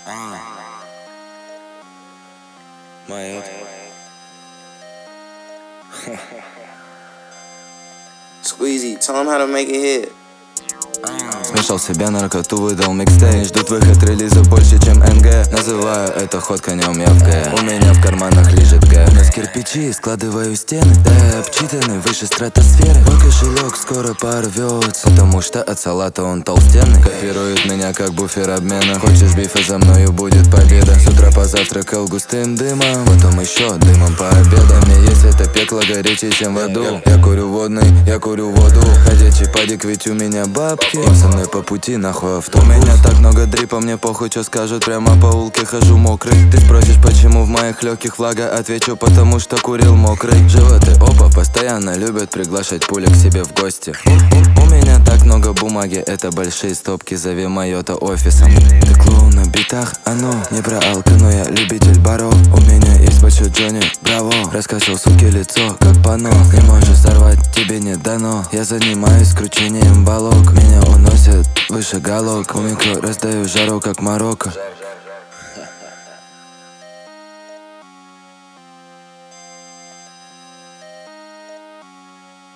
Майот. Squeezy, tell him how to make it hit. Смешал себе наркоту, выдал микстейп. Ждут выход релиза больше, чем НГ. Называю это ход конем я в Г. У меня в карманах лежит Г. Нас кирпичи, складываю стены. Да, обчитаны выше стратосферы. Мой кошелек скоро порвется, потому что от салата он толстенный. Копирует меня как буфер обмена. Хочешь бифа, за мною будет победа. С утра позавтракал густым дымом, потом еще дымом пообедал. Мне есть это пекло горячее, чем в аду. Я курю водный, я курю воду. Ходячий падик, ведь у меня бабки. Им со мной по пути, нахуй авто. У меня так много дрипа, мне похуй, что скажут. Прямо по улке хожу мокрый. Ты спросишь, почему в моих легких влага? Отвечу, потому что курил мокрый. Животы опа постоянно любят приглашать пули к себе в гости. У меня так много бумаги, это большие стопки, зови Майота офисом. Ты клоун на битах, оно не про алко, но я любитель баров. У меня есть большой Джонни, браво. Раскачал суки лицо, как пано. Не можешь сорвать, тебе не дано. Я занимаюсь кручением балок. Меня уносят выше галок. У микро раздаю жару, как Марокко.